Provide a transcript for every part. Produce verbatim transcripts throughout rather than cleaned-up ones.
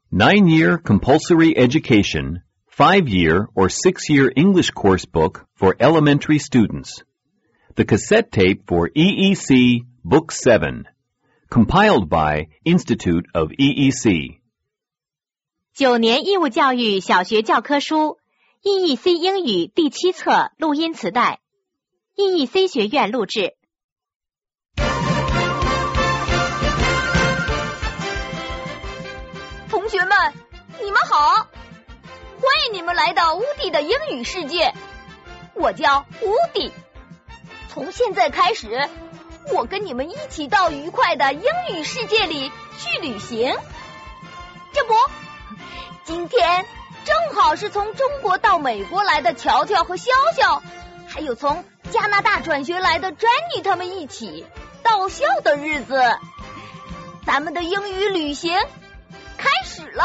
Nine-year compulsory education, five-year or six-year English course book for elementary students. The cassette tape for E E C Book seven, compiled by Institute of E E C. 九年义务教育小学教科书 E E C 英语第七册录音磁带 E E C 学院录制。 同学们，你们好，欢迎你们来到乌迪的英语世界。我叫乌迪，从现在开始，我跟你们一起到愉快的英语世界里去旅行。这不，今天正好是从中国到美国来的乔乔和潇潇，还有从加拿大转学来的詹妮他们一起到校的日子。咱们的英语旅行开始了。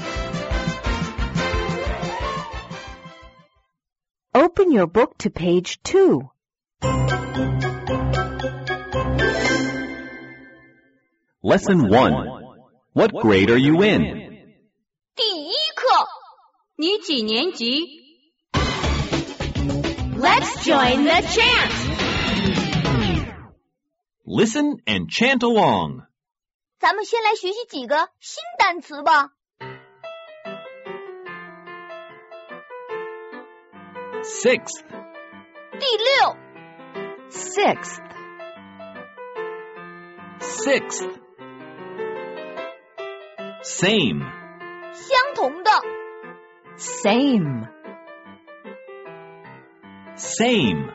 Open your book to page two. Lesson one. What grade are you in? 第一课， 你几年级 Let's join the chant. Listen and chant along. 咱们先来学习几个新单词吧。 Sixth. 第六 Sixth. Sixth. Same. 相同的 Same. Same.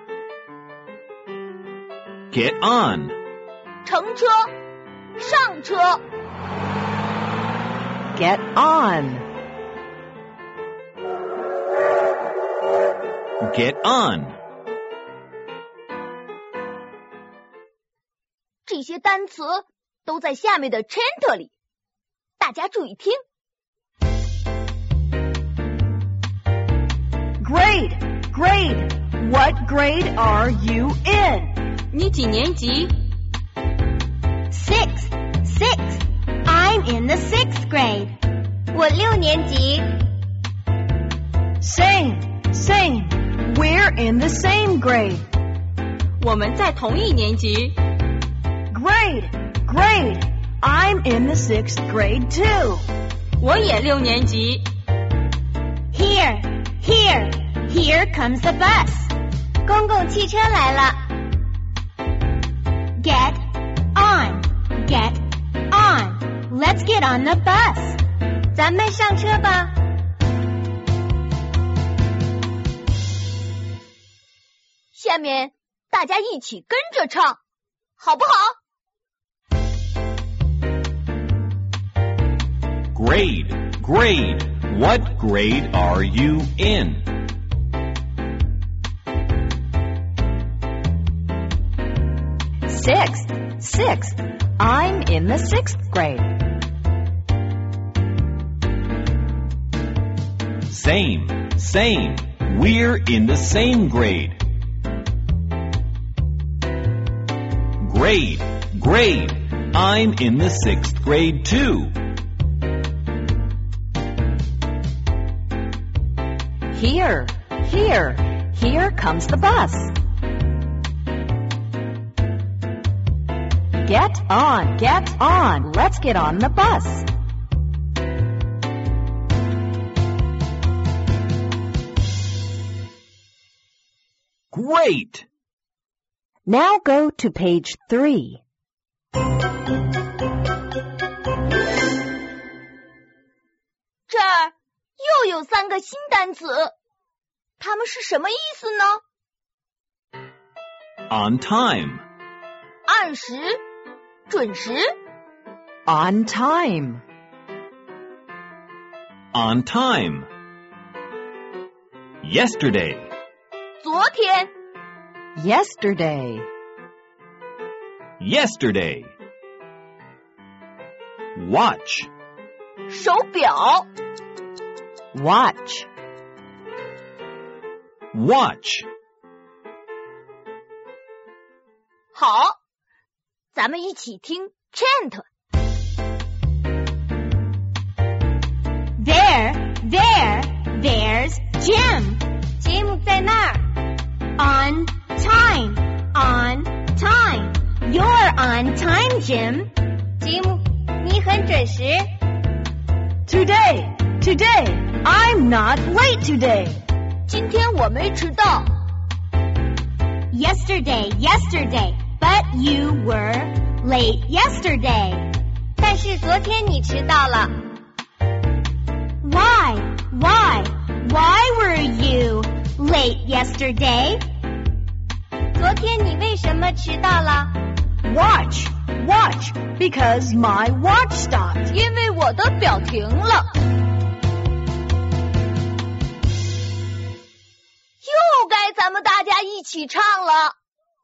Get on. 乘车上车 Get on. Get on. 这些单词都在下面的 chant 里，大家注意听。 Grade, grade. What grade are you in? 你几年级 Six, six. I'm in the sixth grade. 我六年级。 Same, same. We're in the same grade. 我们在同一年级 Grade, grade. I'm in the sixth grade too. 我也六年级 Here, here. Here comes the bus. 公共汽车来了。Get on, get on. Let's get on the bus. 咱们上车吧。下面大家一起跟着唱，好不好？ Grade, grade. What grade are you in? Sixth. Sixth. I'm in the sixth grade. Same, same. We're in the same grade. Grade, grade. I'm in the sixth grade too. Here, here. Here comes the bus. Get on, get on. Let's get on the bus. Great! Now go to page three. 这儿又有三个新单词，它们是什么意思呢？ On time. 按时，准时。 On time. On time. Yesterday. 昨天， Yesterday. Yesterday. Watch. 手表。 Watch. Watch. 好，咱们一起听 chant。 Jim. Jim 在那儿。 On time. On time. You're on time, Jim. Jim, 你很准时。 Today, today, I'm not late today. 今天我没迟到。 Yesterday, yesterday. But you were late yesterday. 但是昨天你迟到了。 Why? Why? Why were you late yesterday? 昨天你为什么迟到了？ Watch, watch, because my watch stopped. 因为我的表停了。又该咱们大家一起唱了。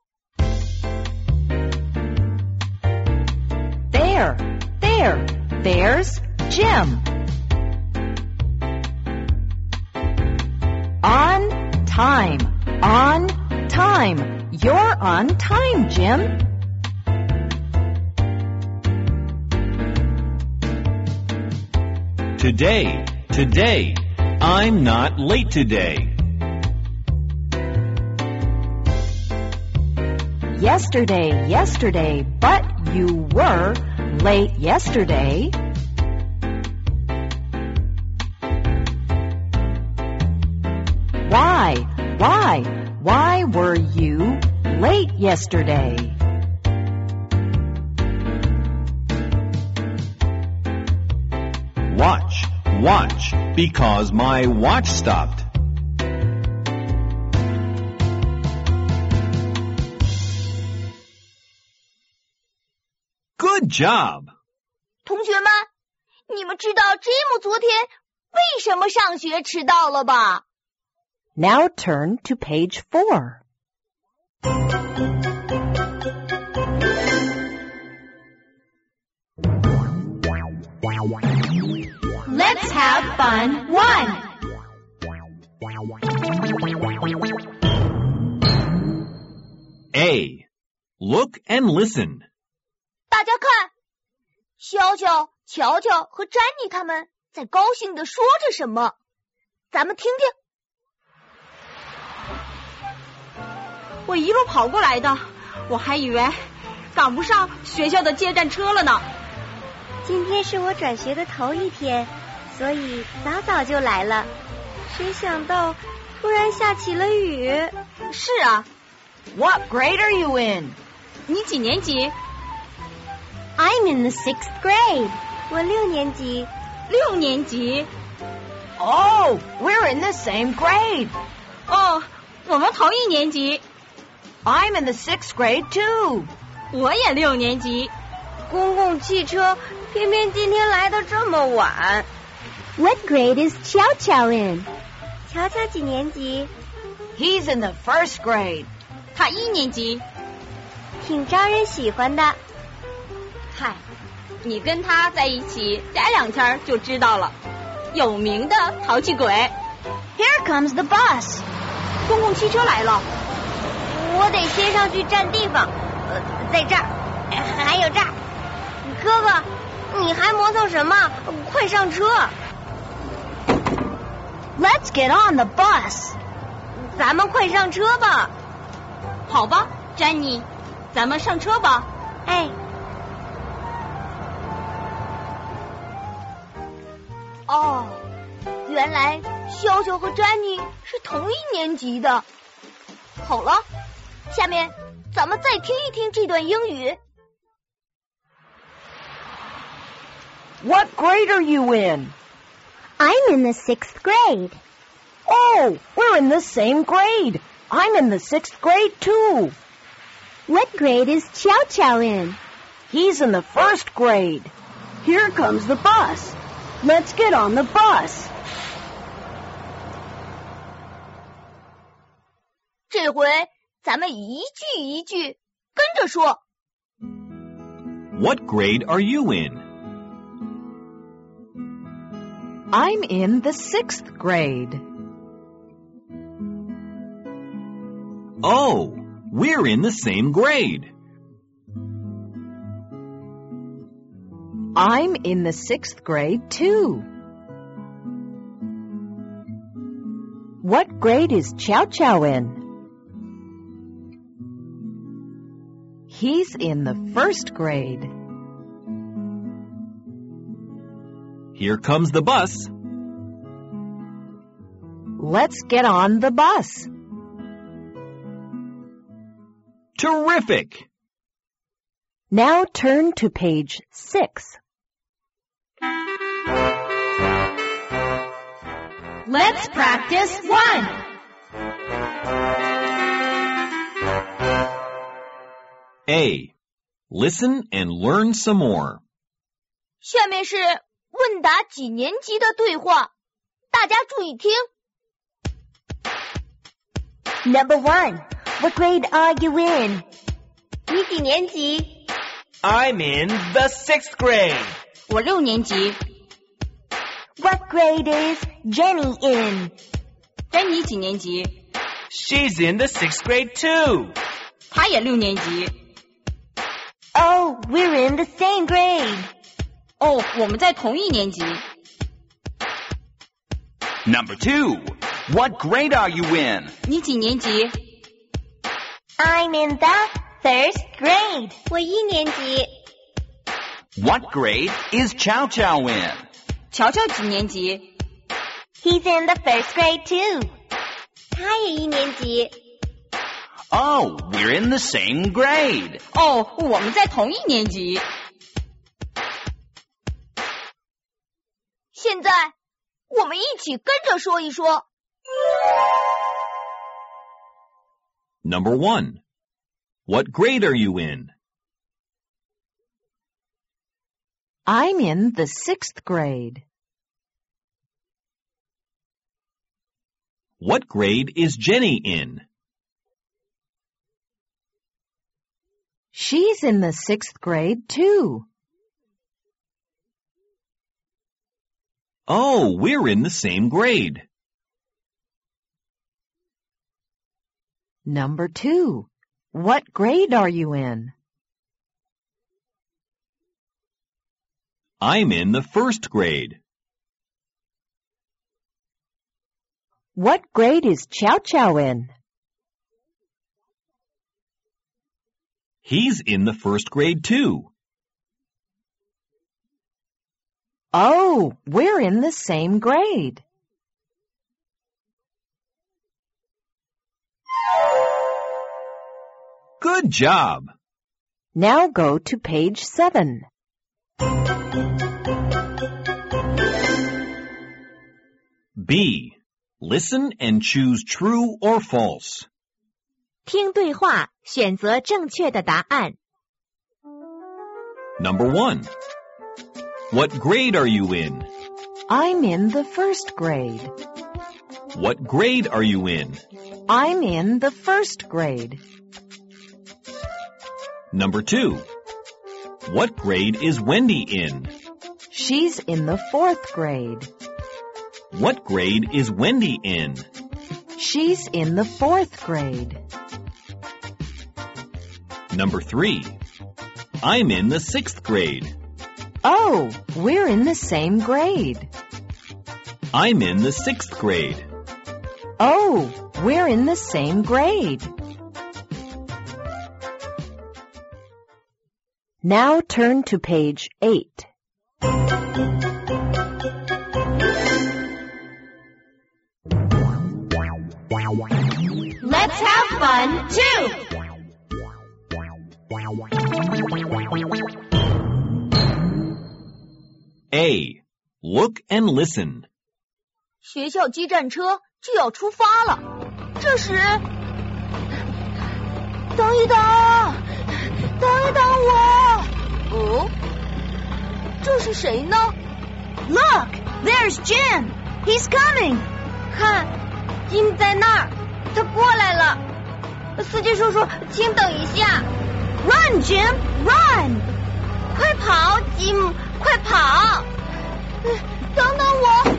There, there, there's Jim. On time, on time. You're on time, Jim. Today, today. I'm not late today. Yesterday, yesterday, but you were late yesterday. Why, why, why were you late yesterday? Watch, watch, because my watch stopped. Good job! 同学们，你们知道 Jim 昨天为什么上学迟到了吧？ Now turn to page four. Let's have fun. One. A. Look and listen. 大家看，潇潇、乔乔和詹妮他们在高兴地说着什么，咱们听听。 我一路跑过来的，我还以为赶不上学校的接站车了呢。 今天是我转学的头一天，所以早早就来了。谁想到突然下起了雨。 是啊。 What grade are you in? 你几年级？ I'm in the sixth grade. 我六年级。 六年级。 Oh, we're in the same grade. 哦，我们同一年级。 I'm in the sixth grade too. 我也六年级。 公共汽车偏偏今天来得这么晚。 What grade is Chow Chow in? 乔乔几年级？ He's in the first grade. 他一年级。 挺招人喜欢的。 嗨，你跟他在一起待两天就知道了。有名的淘气鬼。 Here comes the bus. 公共汽车来了。 我得先上去占地方。呃，在这儿，还有这儿。哥哥，你还磨蹭什么？快上车。 Let's get on the bus. 咱们快上车吧。 好吧，詹妮，咱们上车吧。 哎。哦，原来潇潇和詹妮是同一年级的。好了，下面咱们再听一听这段英语。 What grade are you in? I'm in the sixth grade. Oh, we're in the same grade. I'm in the sixth grade too. What grade is Chow Chow in? He's in the first grade. Here comes the bus. Let's get on the bus. 这回咱们一句一句跟着说。 What grade are you in? I'm in the sixth grade. Oh, we're in the same grade. I'm in the sixth grade too. What grade is Chow Chow in? He's in the first grade. Here comes the bus. Let's get on the bus. Terrific! Now turn to page six. Let's practice one. A. Listen and learn some more. 下面是问答几年级的对话，大家注意听。 Number one, what grade are you in? 你几年级？ I'm in the sixth grade. 我六年级。 What grade is Jenny in? 珍妮几年级？ She's in the sixth grade too. 她也六年级。 Oh, we're in the same grade. 哦，我们在同一年级。 Number two, what grade are you in? 你几年级？ I'm in the first grade. 我一年级。 What grade is Chow Chow in? 乔乔几年级？ He's in the first grade too. 他也一年级。 Oh, we're in the same grade. 哦，我们在同一年级。 现在我们一起跟着说一说。 Number one. What grade are you in? I'm in the sixth grade. What grade is Jenny in? She's in the sixth grade too. Oh, we're in the same grade. Number two. What grade are you in? I'm in the first grade. What grade is Chow Chow in? He's in the first grade too. Oh, we're in the same grade. Good job! Now go to page seven. B. Listen and choose true or false. 听对话，选择正确的答案。 Number one. What grade are you in? I'm in the first grade. What grade are you in? I'm in the first grade. Number two. What grade is Wendy in? She's in the fourth grade. What grade is Wendy in? She's in the fourth grade. Number three. I'm in the sixth grade. Oh, we're in the same grade. I'm in the sixth grade. Oh, we're in the same grade. Now turn to page eight. Let's have fun too. A. Look and listen. 学校接站车就要出发了，这时，等一等，等一等我。哦，这是谁呢？ Look, there's Jim. He's coming. 看，金在那儿，他过来了。司机叔叔，请等一下。 Run, Jim, run. 快跑，吉姆，快跑！等等我。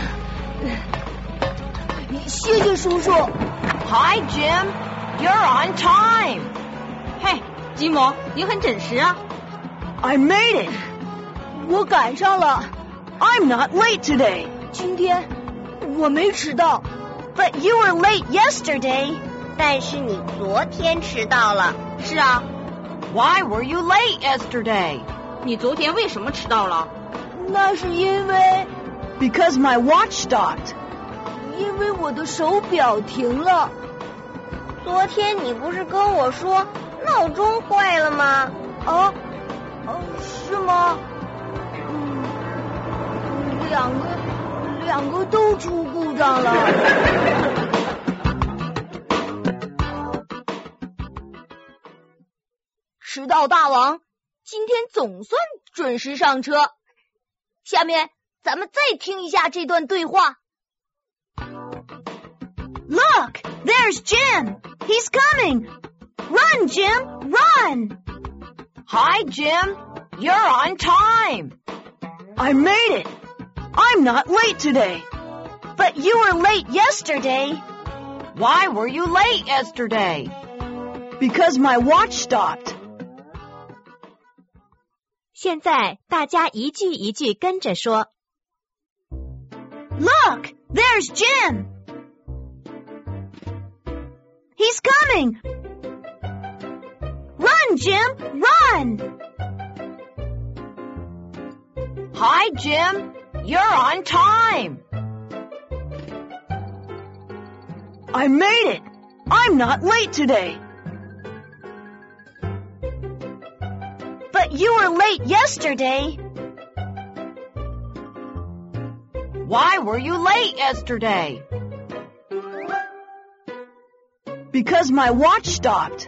谢谢叔叔。 Hi, Jim. You're on time. 嘿，吉姆，你很准时啊。I made it. 我赶上了。 I'm not late today. 今天我没迟到。 But you were late yesterday. 但是你昨天迟到了。 是啊。Why were you late yesterday? 你昨天为什么迟到了？ 那是因为 Because my watch stopped. 因为我的手表停了。 昨天你不是跟我说闹钟坏了吗？ 啊，哦，是吗？嗯，两个两个都出故障了。迟到大王今天总算准时上车。下面咱们再听一下这段对话。 Look, there's Jim. He's coming. Run, Jim, run. Hi, Jim. You're on time. I made it. I'm not late today. But you were late yesterday. Why were you late yesterday? Because my watch stopped. 现在大家一句一句跟着说。 Look, there's Jim. He's coming. Run, Jim, run. Hi, Jim. You're on time. I made it. I'm not late today. But you were late yesterday. Why were you late yesterday? Because my watch stopped.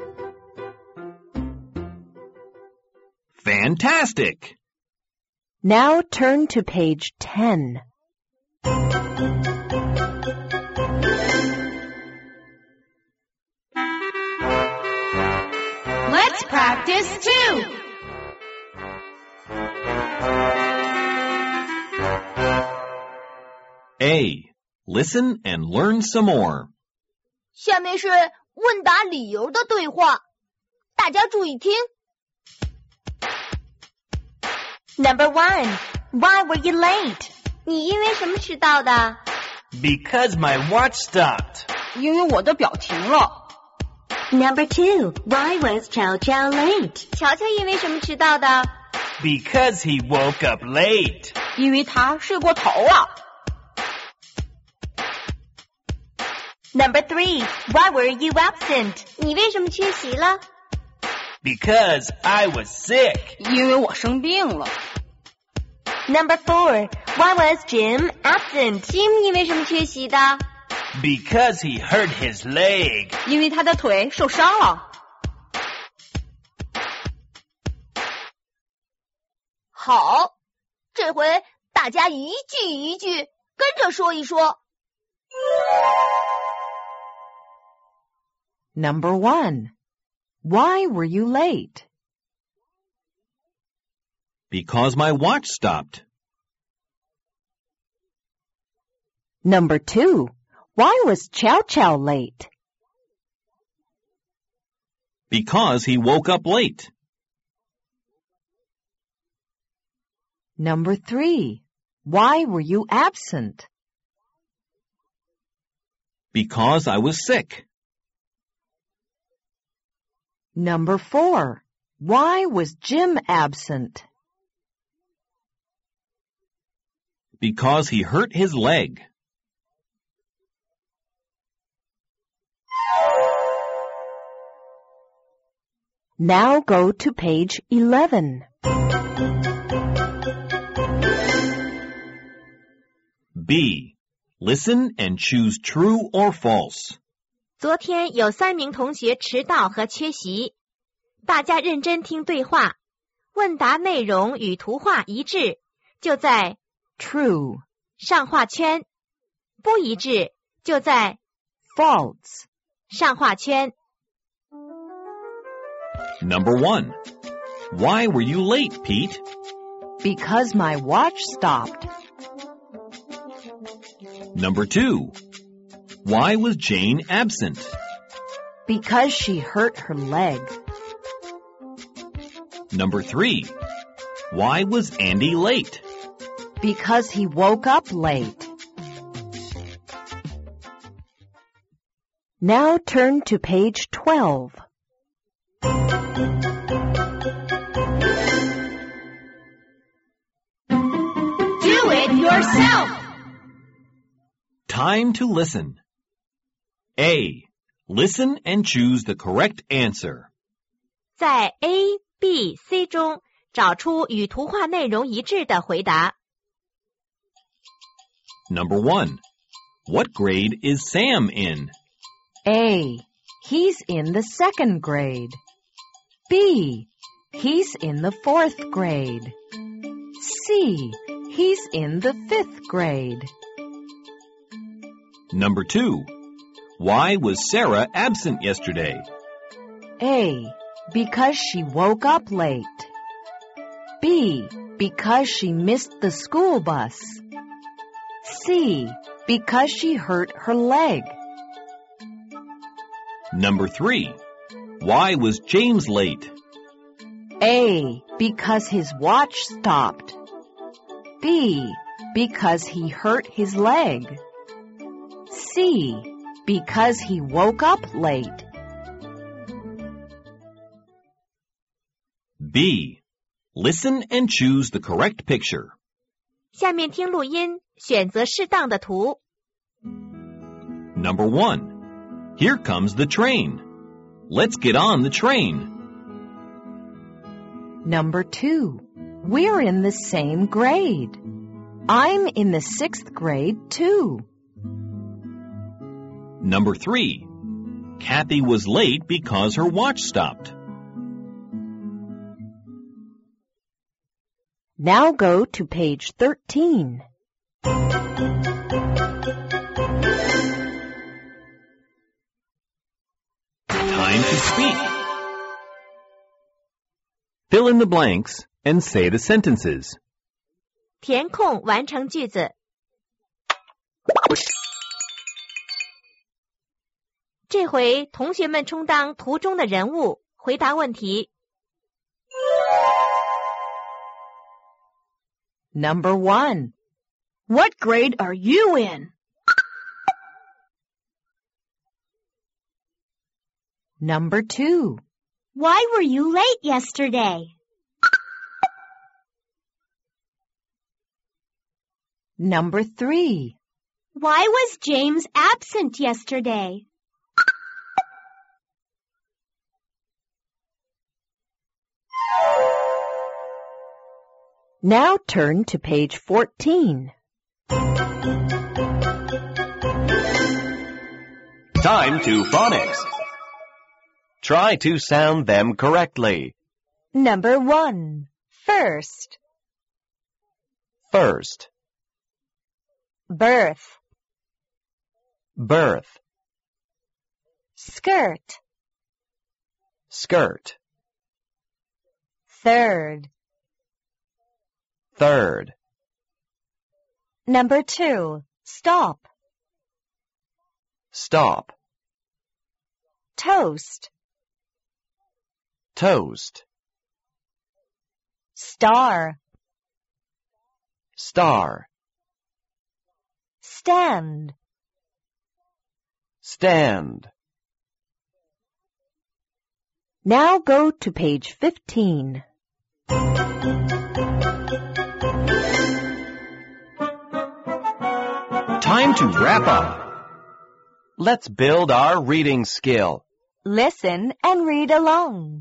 Fantastic! Now turn to page ten. Let's practice too. A. Listen and learn some more. 下面是问答理由的对话，大家注意听。 Number one, why were you late? 你因为什么迟到的？ Because my watch stopped. 因为我的表停了。 Number two, why was Chow Chow late? 乔乔因为什么迟到的？ Because he woke up late. 因为他睡过头了。 Number three, why were you absent? 你为什么缺席了？ Because I was sick. 因为我生病了。 Number four, why was Jim absent? Jim 因为什么缺席的？ Because he hurt his leg. 因为他的腿受伤了。 好，这回大家一句一句跟着说一说。 Number one. Why were you late? Because my watch stopped. Number two. Why was Chow Chow late? Because he woke up late. Number three. Why were you absent? Because I was sick. Number four. Why was Jim absent? Because he hurt his leg. Now go to page eleven. B. Listen and choose true or false. 昨天有三名同学迟到和缺席，大家认真听对话，问答内容与图画一致，就在 True 上画圈，不一致就在 False 上画圈。 Number one. Why were you late, Pete? Because my watch stopped. Number two. Why was Jane absent? Because she hurt her leg. Number three. Why was Andy late? Because he woke up late. Now turn to page twelve. Do it yourself. Time to listen. A. Listen and choose the correct answer. 在 A, B, C 中找出与图画内容一致的回答。 Number one. What grade is Sam in? A. He's in the second grade. B. He's in the fourth grade. C. He's in the fifth grade. Number two. Why was Sarah absent yesterday? A. Because she woke up late. B. Because she missed the school bus. C. Because she hurt her leg. Number three. Why was James late? A. Because his watch stopped. B. Because he hurt his leg. C. Because he woke up late. B. Listen and choose the correct picture. 下面听录音，选择适当的图。 Number one. Here comes the train. Let's get on the train. Number two. We're in the same grade. I'm in the sixth grade too. Number three. Kathy was late because her watch stopped. Now go to page thirteen. Time to speak. Fill in the blanks and say the sentences. 填空完成句子。这回同学们充当图中的人物，回答问题。 Number one. What grade are you in? Number two. Why were you late yesterday? Number three. Why was James absent yesterday? Now turn to page fourteen. Time to phonics. Try to sound them correctly. Number one. First. First. Birth. Birth. Skirt. Skirt. Third. Third. Number two. Stop. Stop. Toast. Toast. Star. Star. Stand. Stand. Now go to page fifteen. Time to wrap up. Let's build our reading skill. Listen and read along.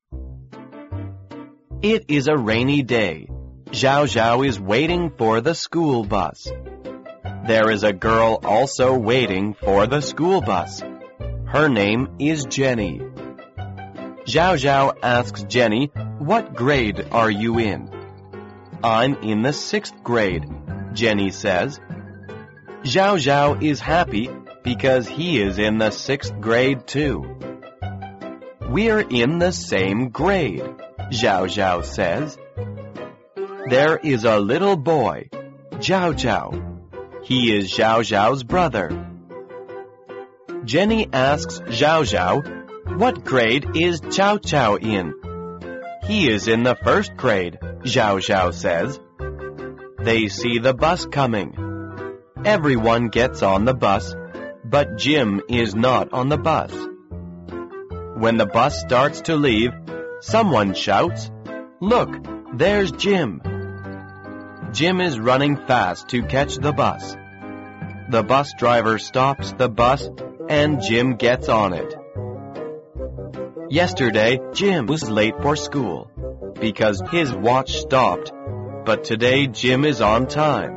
It is a rainy day. Zhao Zhao is waiting for the school bus. There is a girl also waiting for the school bus. Her name is Jenny. Zhao Zhao asks Jenny, "What grade are you in?" "I'm in the sixth grade," Jenny says. Zhao Zhao is happy because he is in the sixth grade too. "We're in the same grade," Zhao Zhao says. There is a little boy, Zhao Zhao. He is Zhao Zhao's brother. Jenny asks Zhao Zhao, "What grade is Chao Chao in?" "He is in the first grade," Zhao Zhao says. They see the bus coming. Everyone gets on the bus, but Jim is not on the bus. When the bus starts to leave, someone shouts, "Look, there's Jim." Jim is running fast to catch the bus. The bus driver stops the bus and Jim gets on it. Yesterday, Jim was late for school because his watch stopped, but today Jim is on time.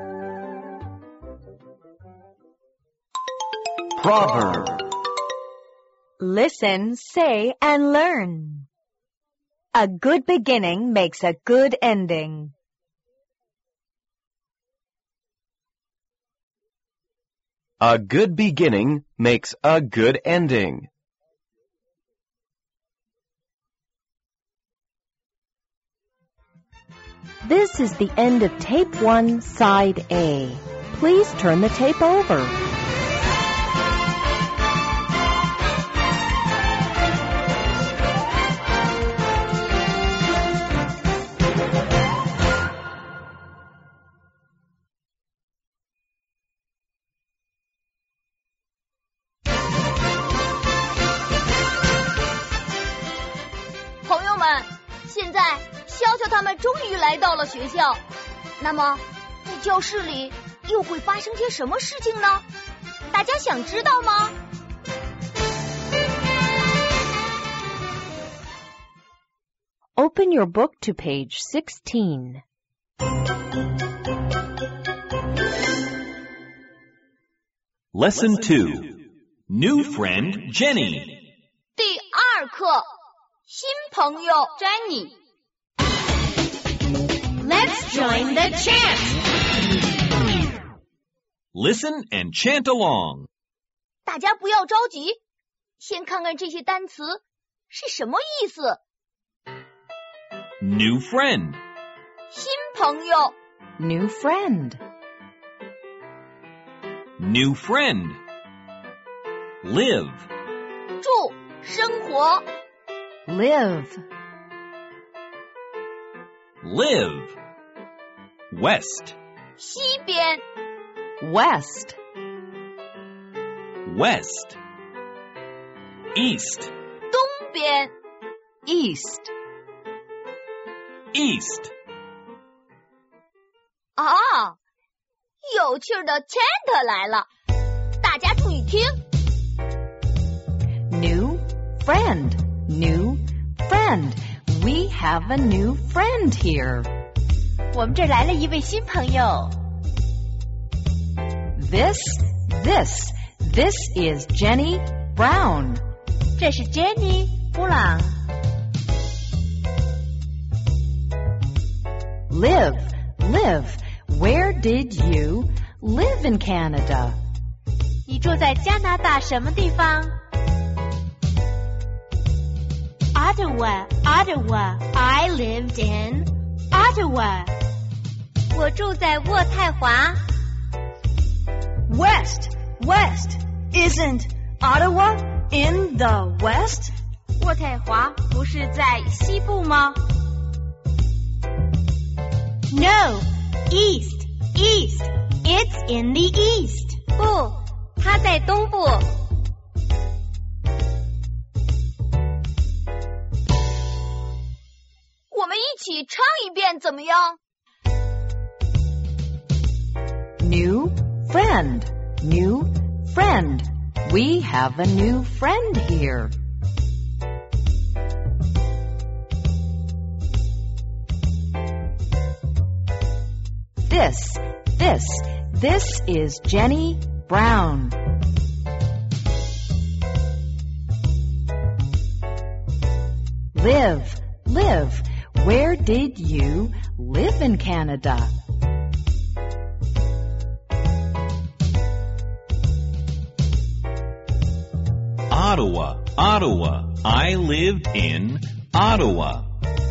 Proverb. Listen, say, and learn. A good beginning makes a good ending. A good beginning makes a good ending. This is the end of Tape one, Side A. Please turn the tape over. 朋友们，现在潇潇他们终于来到了学校。那么，在教室里又会发生些什么事情呢？大家想知道吗？ Open your book to page sixteen. Lesson two. New friend Jenny. 第二课，新朋友 Jenny。 Let's join the chant. Listen and chant along. 大家不要着急，先看看这些单词是什么意思。 New friend. 新朋友 New friend. New friend. Live. 住生活 Live. Live. West. 西边 West. West. East. 东边 East. East. 啊，有趣的 chant 来了，大家注意听。 New friend. New friend. We have a new friend here. 我们这儿来了一位新朋友。 This, this, this is Jenny Brown. 这是 Jenny 布朗。 Live, live. Where did you live in Canada? 你住在加拿大什么地方 ？Ottawa, Ottawa. I lived in Ottawa. 我住在渥太华。 West, west. Isn't Ottawa in the west? 渥太华不是在西部吗？ No, east, east. It's in the east. 不，它在东部。 我们一起唱一遍怎么样？ New friend, new friend. We have a new friend here. This, this, this is Jenny Brown. Live, live. Where did you live in Canada? Ottawa, Ottawa. I lived in Ottawa.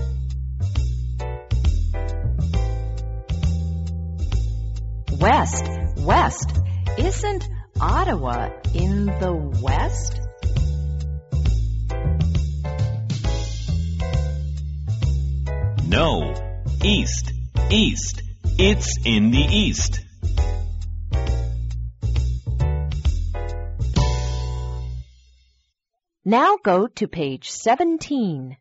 West, west. Isn't Ottawa in the west? No, east, east. It's in the east. Now go to page seventeen.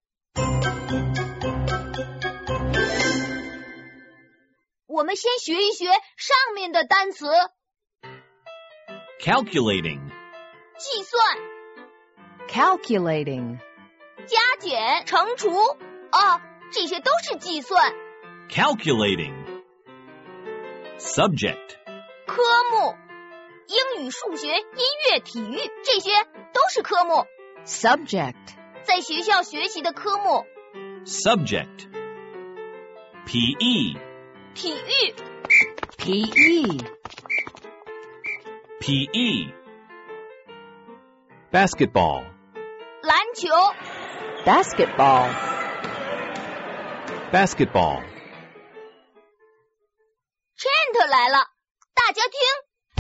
我们先学一学上面的单词。 Calculating. 计算。 Calculating. 加减、乘除。哦，这些都是计算。 Calculating. Subject. 科目。英语、数学、音乐、体育，这些都是科目。 Subject. 在学校学习的科目。 Subject. P E. 体育。 P E. P E. Basketball. 篮球。 Basketball. Basketball. Chant 来了，大家听。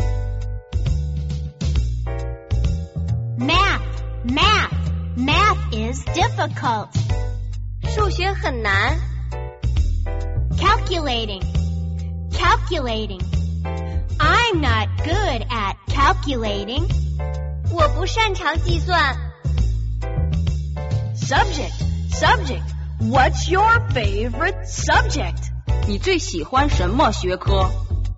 Math, math, math is difficult. 数学很难。 Calculating, calculating. I'm not good at calculating. 我不擅长计算。 Subject, subject. What's your favorite subject? 你最喜欢什么学科？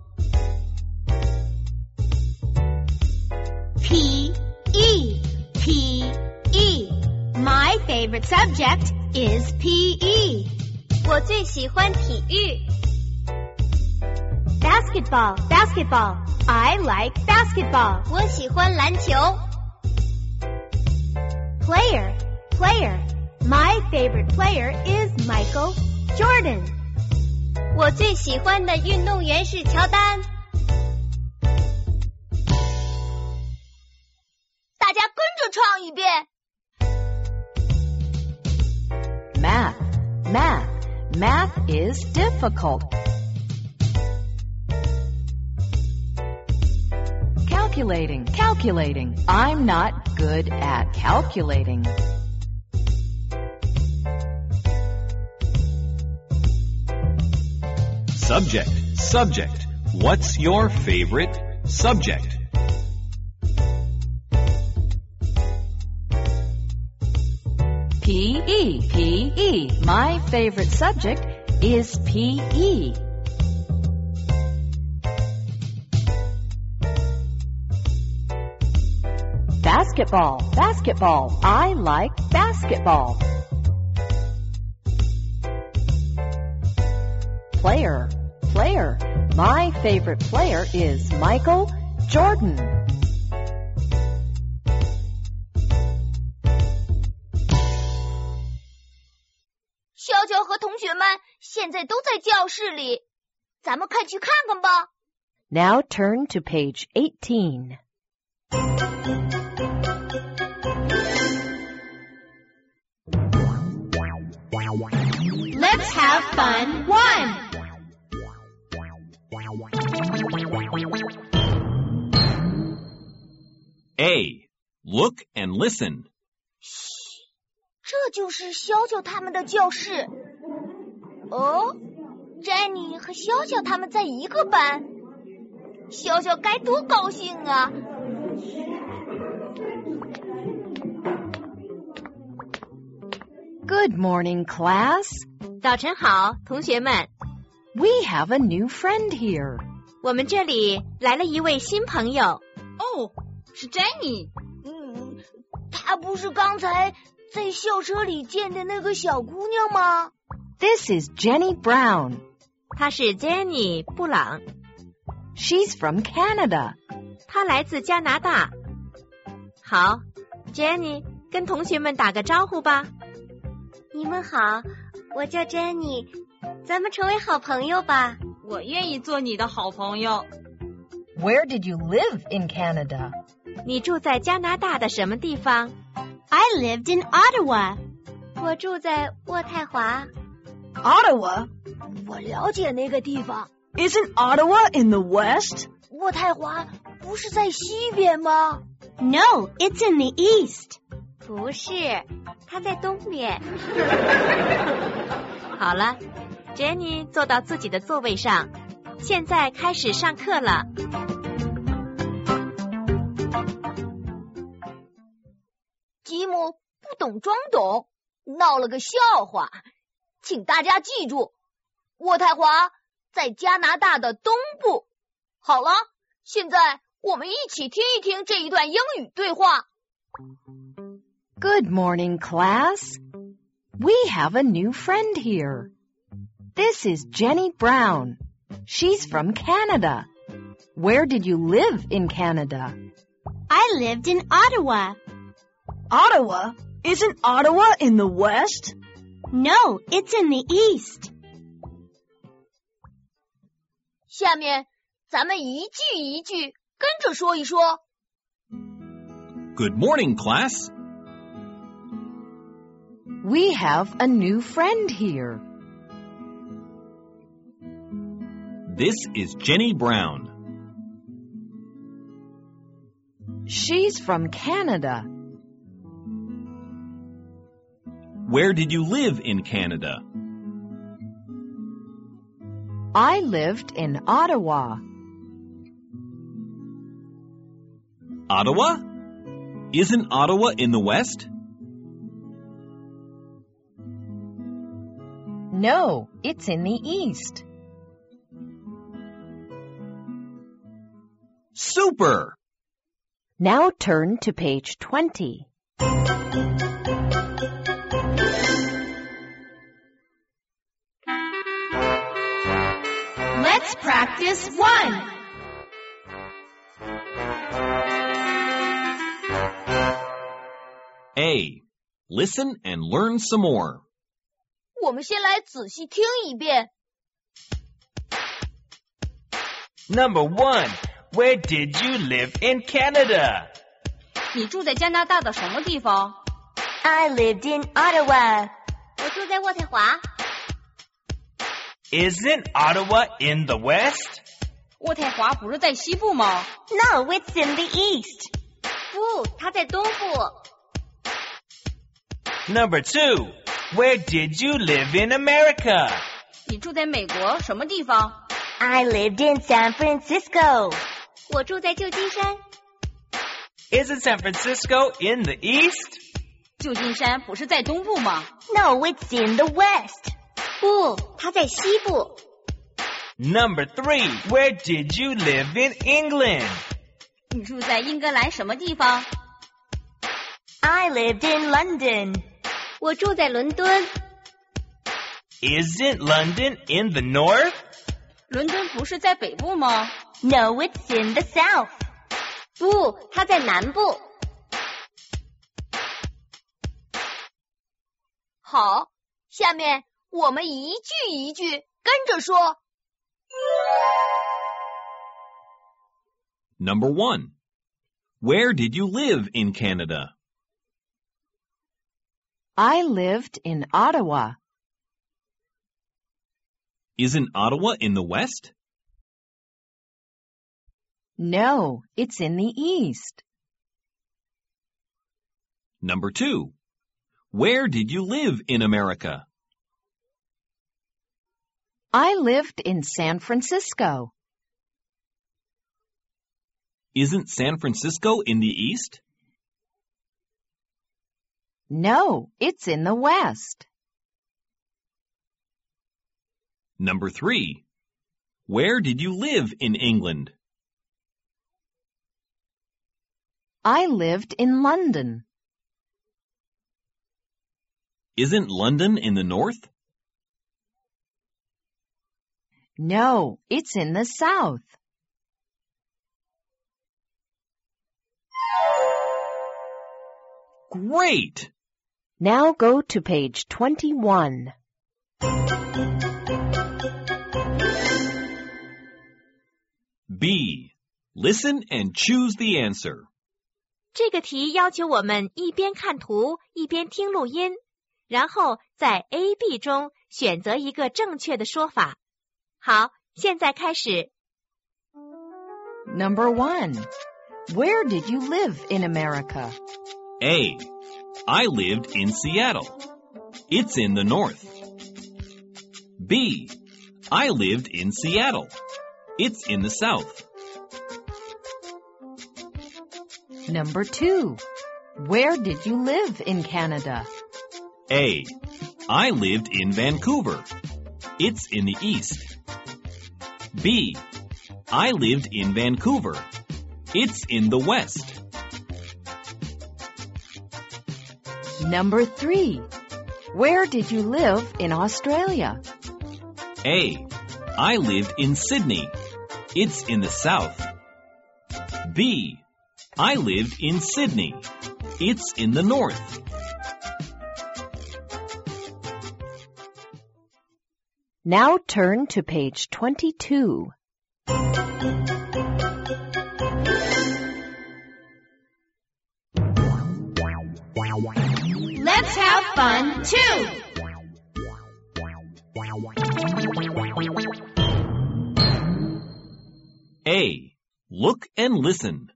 P E, P E. My favorite subject is P E. 我最喜欢体育。 Basketball, basketball. I like basketball. 我喜欢篮球。 Player, player. My favorite player is Michael Jordan. 我最喜欢的运动员是乔丹。大家跟着唱一遍。 Math, math, math is difficult. Calculating, calculating. I'm not good at calculating. Subject. Subject. What's your favorite subject? P E, P E. My favorite subject is P E. Basketball, basketball. I like basketball. Player, player. My favorite player is Michael Jordan. 小乔和同学们现在都在教室里，咱们快去看看吧。 Now turn to page eighteen. Let's have fun. One. A. Look and listen. 这就是小乔他们的教室。哦，詹妮和小乔他们在一个班，小乔该多高兴啊！ Good morning, class. 早晨好，同学们。 We have a new friend here. 我们这里来了一位新朋友。 哦，是 Jenny。 嗯，她不是刚才在校车里见的那个小姑娘吗？ This is Jenny Brown. 她是 Jenny 布朗。 She's from Canada. 她来自加拿大。好 ，Jenny 跟同学们打个招呼吧。 你们好，我叫 Jenny， 咱们成为好朋友吧。 我愿意做你的好朋友。 Where did you live in Canada? 你住在加拿大的什么地方 I lived in Ottawa. 我住在渥太华。 Ottawa? 我了解那个地方。 Isn't Ottawa in the west? 渥太华不是在西边吗 ？No, it's in the east. 不是，它在东边。 好了 ，Jenny 坐到自己的座位上，现在开始上课了。 懂装懂，闹了个笑话。请大家记住，渥太华在加拿大的东部。好了，现在我们一起听一听这一段英语对话。 Good morning, class. We have a new friend here. This is Jenny Brown. She's from Canada. Where did you live in Canada? I lived in Ottawa. Ottawa? Isn't Ottawa in the west? No, it's in the east. 下面咱们一句一句跟着说一说。 Good morning, class. We have a new friend here. This is Jenny Brown. She's from Canada. Where did you live in Canada? I lived in Ottawa. Ottawa? Isn't Ottawa in the west? No, it's in the east. Super! Now turn to page twenty. Let's practice one. A. Listen and learn some more. 我们先来仔细听一遍。 Number one, where did you live in Canada? 你住在加拿大的什么地方？ I lived in Ottawa. 我住在渥太华。 Isn't Ottawa in the west? 渥太华不是在西部吗？ No, it's in the east. 不，它在东部。 Number two, where did you live in America? 你住在美国什么地方？ I lived in San Francisco. 我住在旧金山。 Isn't San Francisco in the east? 旧金山不是在东部吗？ No, it's in the west. 不，它在西部。 Number three, where did you live in England? 你住在英格兰什么地方？ I lived in London. 我住在伦敦。 Isn't London in the north? 伦敦不是在北部吗？ No, it's in the south. 不，它在南部。 好，下面我们一句一句跟着说。 Number one. Where did you live in Canada? I lived in Ottawa. Isn't Ottawa in the west? No, it's in the east. Number two. Where did you live in America? I lived in San Francisco. Isn't San Francisco in the east? No, it's in the west. Number three. Where did you live in England? I lived in London. Isn't London in the north? No, it's in the south. Great! Now go to page twenty-one. B. Listen and choose the answer. 这个题要求我们一边看图，一边听录音，然后在 A、B 中选择一个正确的说法。好，现在开始。 Number one. Where did you live in America? A. I lived in Seattle. It's in the north. B. I lived in Seattle. It's in the south. Number two. Where did you live in Canada? A. I lived in Vancouver. It's in the east. B. I lived in Vancouver. It's in the west. Number three. Where did you live in Australia? A. I lived in Sydney. It's in the south. B. I lived in Sydney. It's in the north. Now turn to page twenty-two. Let's have fun too. A. Look and listen.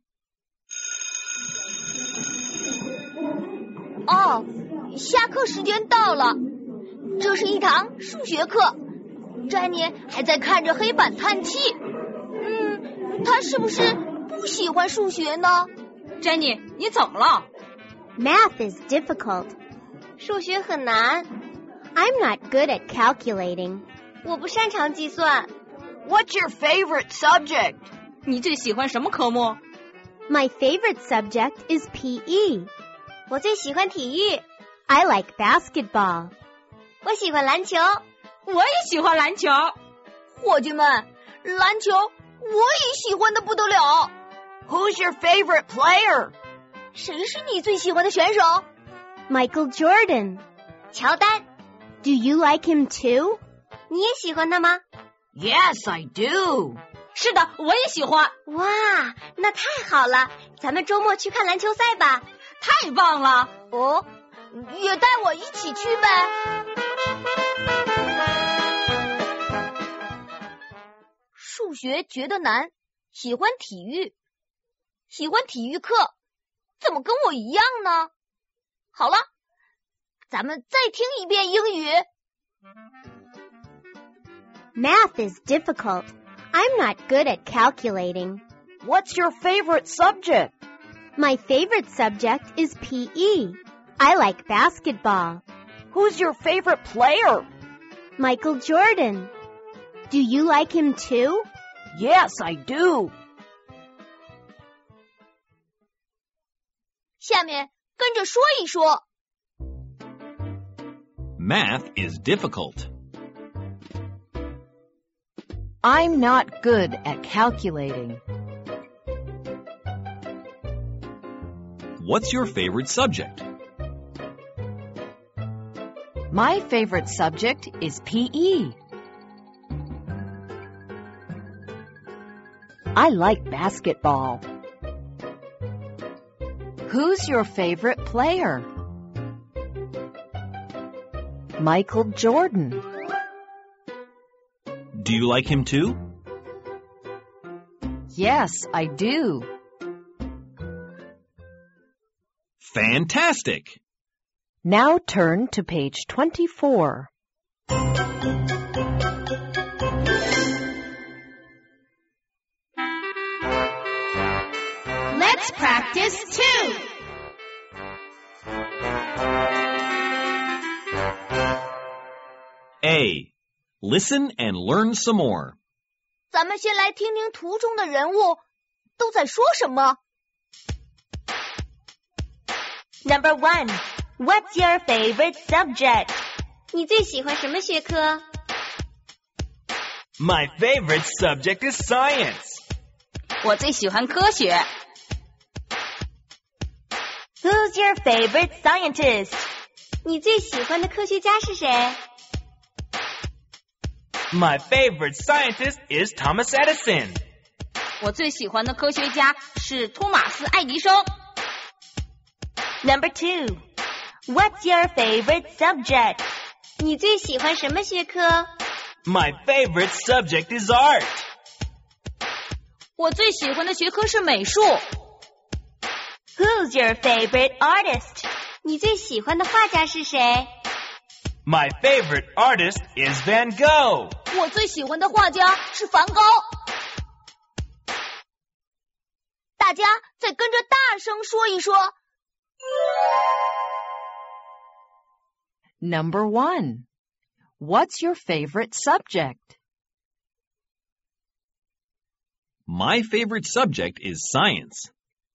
哦，下课时间到了。这是一堂数学课。詹妮还在看着黑板叹气。嗯，她是不是不喜欢数学呢？ 詹妮，你怎么了？ Math is difficult. 数学很难。I'm not good at calculating. 我不擅长计算。 What's your favorite subject? 你最喜欢什么科目？ My favorite subject is P E. 我最喜欢体育。I like basketball. 我喜欢篮球。 我也喜欢篮球。 伙计们，篮球我也喜欢的不得了。 Who's your favorite player? 谁是你最喜欢的选手？ Michael Jordan. 乔丹。Do you like him too? 你也喜欢他吗？ Yes, I do. 是的，我也喜欢。 哇，那太好了，咱们周末去看篮球赛吧。 太棒了。 哦，也带我一起去呗。数学觉得难，喜欢体育，喜欢体育课，怎么跟我一样呢？好了，咱们再听一遍英语。 Math is difficult. I'm not good at calculating. What's your favorite subject? My favorite subject is P E. I like basketball. Who's your favorite player? Michael Jordan. Do you like him too? Yes, I do. 下面跟着说一说。 Math is difficult. I'm not good at calculating. What's your favorite subject? My favorite subject is P E. I like basketball. Who's your favorite player? Michael Jordan. Do you like him too? Yes, I do. Fantastic! Now turn to page twenty-four. Let's practice too. A. Listen and learn some more. 咱们先来听听图中的人物都在说什么。 Number one. What's your favorite subject? 你最喜欢什么学科？ My favorite subject is science. 我最喜欢科学。 Who's your favorite scientist? 你最喜欢的科学家是谁？ My favorite scientist is Thomas Edison. 我最喜欢的科学家是托马斯·爱迪生。 Number two. What's your favorite subject? 你最喜欢什么学科？ My favorite subject is art. 我最喜欢的学科是美术。 Who's your favorite artist? 你最喜欢的画家是谁？ My favorite artist is Van Gogh. 我最喜欢的画家是梵高。大家再跟着大声说一说， Number one. What's your favorite subject? My favorite subject is science.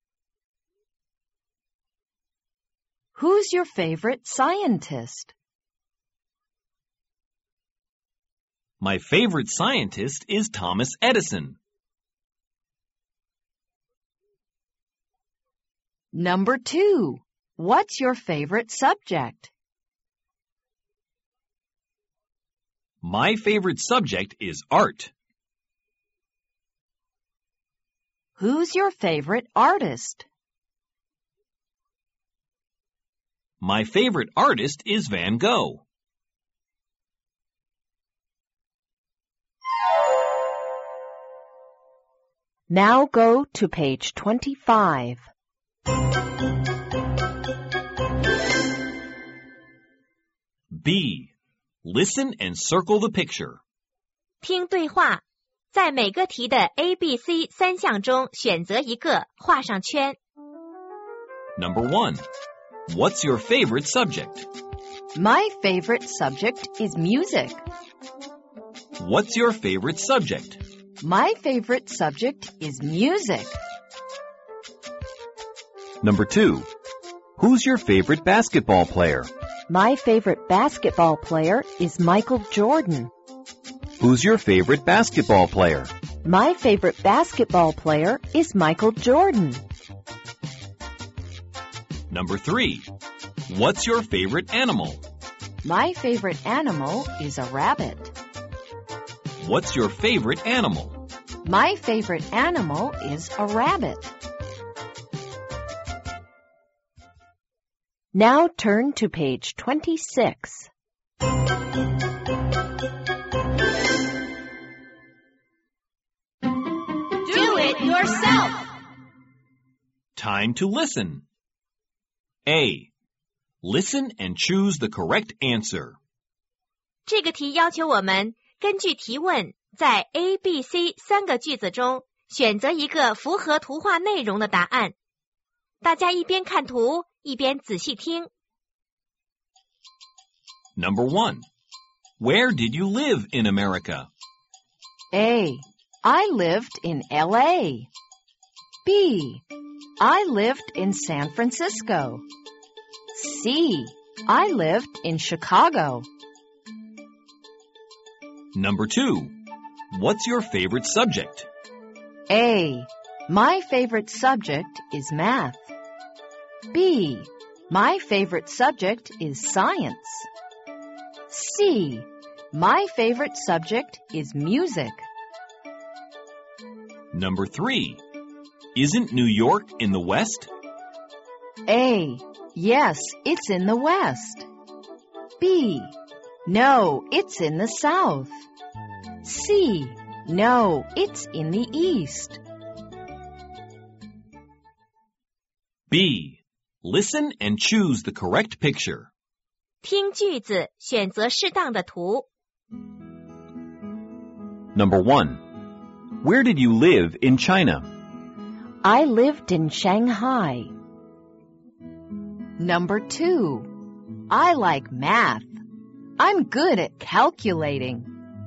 Who's your favorite scientist? My favorite scientist is Thomas Edison. Number two. What's your favorite subject? My favorite subject is art. Who's your favorite artist? My favorite artist is Van Gogh. Now go to page twenty-five. B. Listen and circle the picture. 听对话，在每个题的 A、B、C 三项中选择一个，画上圈。 Number one. What's your favorite subject? My favorite subject is music. What's your favorite subject? My favorite subject is music. Number two. Who's your favorite basketball player? My favorite basketball player is Michael Jordan. Who's your favorite basketball player? My favorite basketball player is Michael Jordan. Number three. What's your favorite animal? My favorite animal is a rabbit. What's your favorite animal? My favorite animal is a rabbit. Now turn to page twenty-six. Do it yourself. Time to listen. A. Listen and choose the correct answer. 这个题要求我们根据提问，在 A、B、C 三个句子中选择一个符合图画内容的答案。大家一边看图，一边仔细听。 Number one. Where did you live in America? A. I lived in L A. B. I lived in San Francisco. C. I lived in Chicago. Number two. What's your favorite subject? A. My favorite subject is math. B. My favorite subject is science. C. My favorite subject is music. Number three. Isn't New York in the West? A. Yes, it's in the West. B. No, it's in the South. C. No, it's in the East. B. Listen and choose the correct picture. 听句子，选择适当的图。 Number one. Where did you live in China? I lived in Shanghai. Number two. I like math. I'm good at calculating.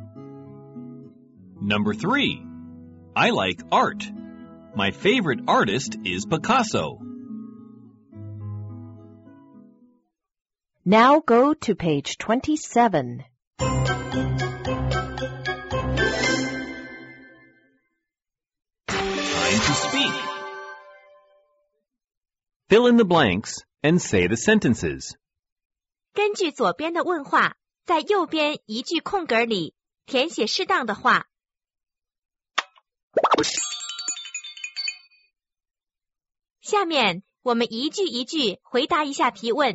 Number three. I like art. My favorite artist is Picasso. Now go to page twenty-seven. Time to speak. Fill in the blanks and say the sentences. 根据左边的问话，在右边一句空格里填写适当的话。下面我们一句一句回答一下提问。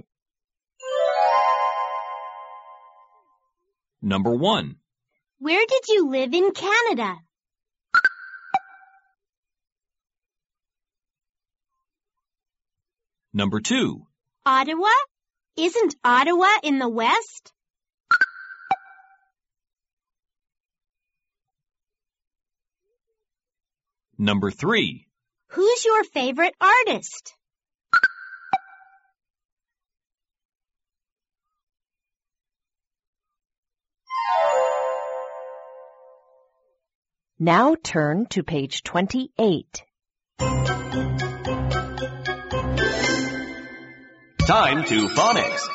Number one. Where did you live in Canada? Number two. Ottawa? Isn't Ottawa in the West? Number three. Who's your favorite artist? Now turn to page twenty-eight. Time to phonics.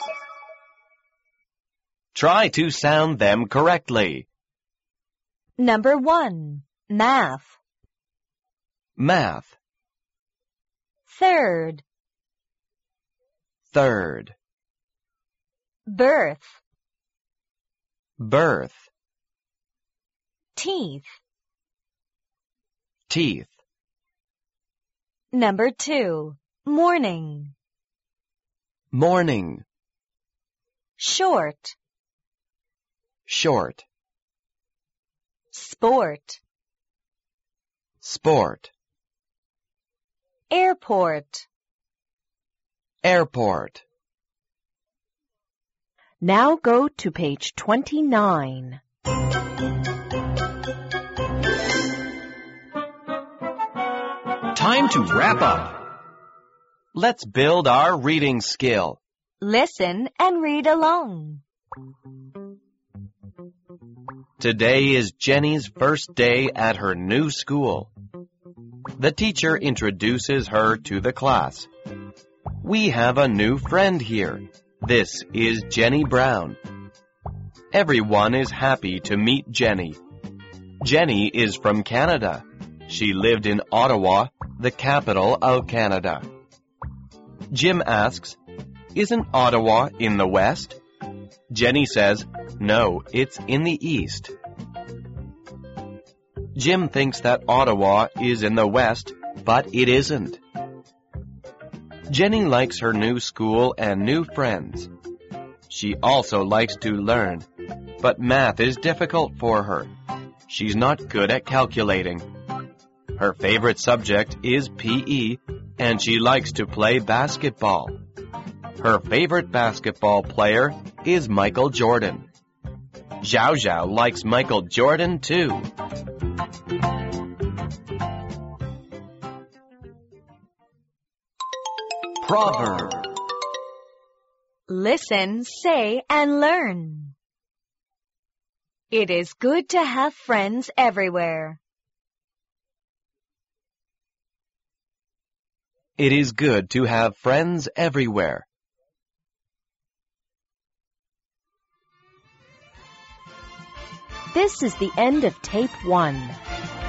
Try to sound them correctly. Number one, math. Math. Third. Third. Birth. Birth. Teeth. Teeth. Number two, morning. Morning. Short. Short. Sport. Sport. Airport. Airport. Now go to page twenty-nine. Time to wrap up. Let's build our reading skill. Listen and read along. Today is Jenny's first day at her new school. The teacher introduces her to the class. We have a new friend here. This is Jenny Brown. Everyone is happy to meet Jenny. Jenny is from Canada. She lived in Ottawa, the capital of Canada. Jim asks, "Isn't Ottawa in the west?" Jenny says, "No, it's in the east." Jim thinks that Ottawa is in the west, but it isn't. Jenny likes her new school and new friends. She also likes to learn, but math is difficult for her. She's not good at calculating. Her favorite subject is P E, and she likes to play basketball. Her favorite basketball player is Michael Jordan. Zhao Zhao likes Michael Jordan too. Proverb. Listen, say, and learn. It is good to have friends everywhere. It is good to have friends everywhere. This is the end of tape one.